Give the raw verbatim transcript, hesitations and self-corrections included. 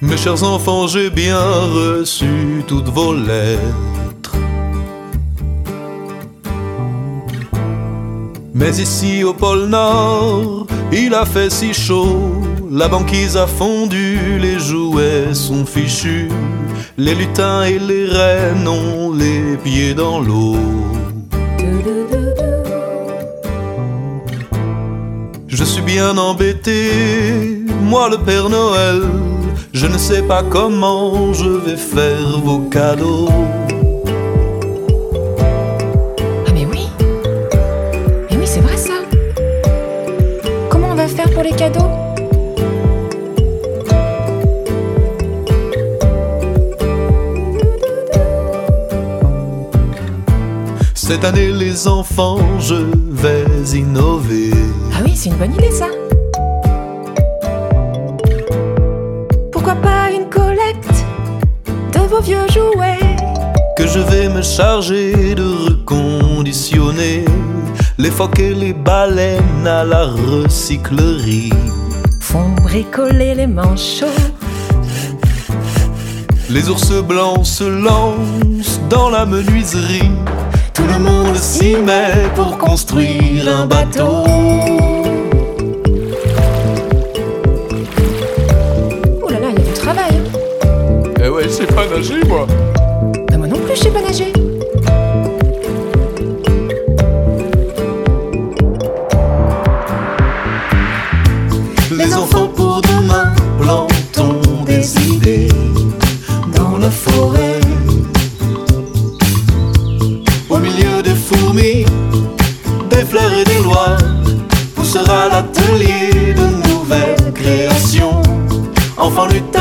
Mes chers enfants, j'ai bien reçu toutes vos lettres. Mais ici au pôle Nord, il a fait si chaud, la banquise a fondu, les jouets sont fichus, les lutins et les reines ont les pieds dans l'eau. Je suis bien embêté, moi le Père Noël, je ne sais pas comment je vais faire vos cadeaux. Ah mais oui, mais oui c'est vrai ça. Comment on va faire pour les cadeaux? Cette année les enfants, je vais innover. Ah oui, c'est une bonne idée ça. Pourquoi pas une collecte de vos vieux jouets que je vais me charger de reconditionner, les phoques et les baleines à la recyclerie. Font bricoler les manchots, les ours blancs se lancent dans la menuiserie. Tout le monde s'y met pour construire un bateau. Oh là là, il y a du travail. Eh ouais, je sais pas nager moi. Ben moi non plus, je sais pas nager. Les enfants pour demain, plantons des idées dans la forêt. Au milieu des fourmis, des fleurs et des lois, poussera l'atelier de nouvelles créations. Enfants lutteurs